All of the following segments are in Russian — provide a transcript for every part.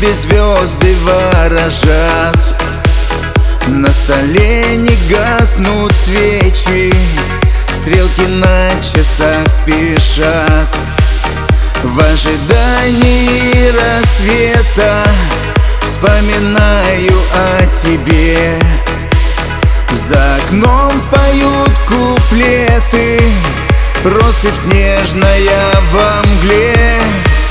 небе звезды ворожат, на столе не гаснут свечи, стрелки на часах спешат. В ожидании рассвета вспоминаю о тебе. За окном поют куплеты, россыпь снежная во мгле.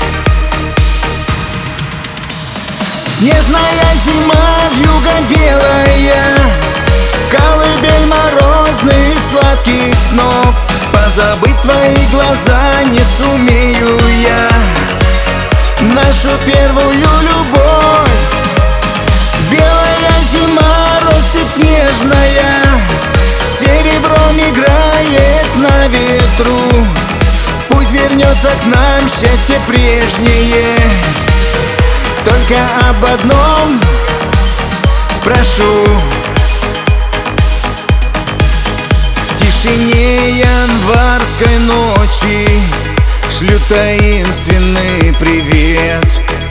Снежная зима, вьюга белая, колыбель морозных сладких снов. Позабыть твои глаза не сумею я, нашу первую любовь. Белая зима, россыпь снежная, серебром играет на ветру. Пусть вернется к нам счастье прежнее, только об одном прошу. В тишине январской ночи шлю таинственный привет.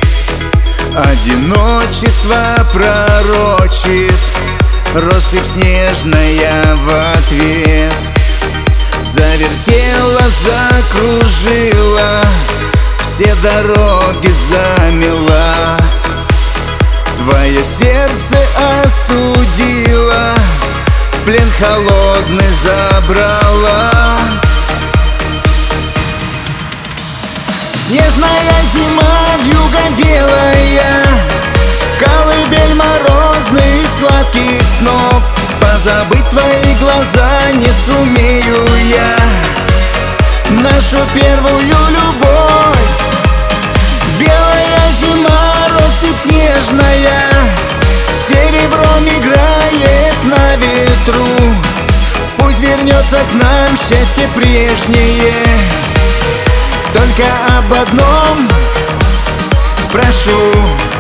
Одиночество пророчит россыпь снежная в ответ. Завертела, закружила, все дороги замела. Твое сердце остудила, в плен холодный забрала. Снежная зима, вьюга белая, колыбель морозных сладких снов. Позабыть твои глаза не сумею я, нашу первую любовь. Белая зима, россыпь снежная, серебром играет на ветру. Пусть вернется к нам счастье прежнее, только об одном прошу.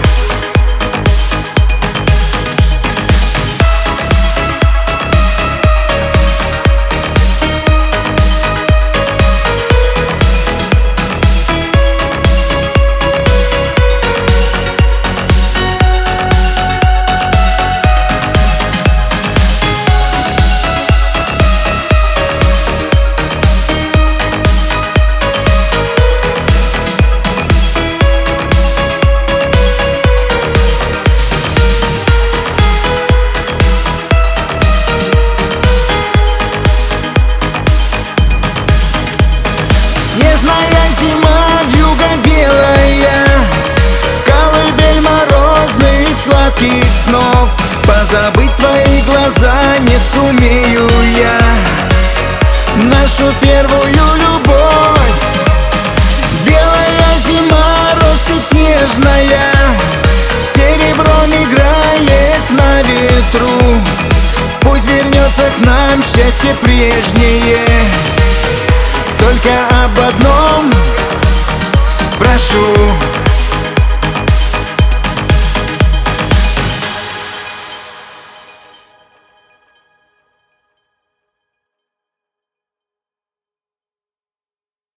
Снежная зима, вьюга белая, колыбель морозных сладких снов. Позабыть твои глаза не сумею я, нашу первую любовь. Белая зима, россыпь снежная, серебром играет на ветру. Пусть вернется к нам счастье прежнее, только об одном прошу.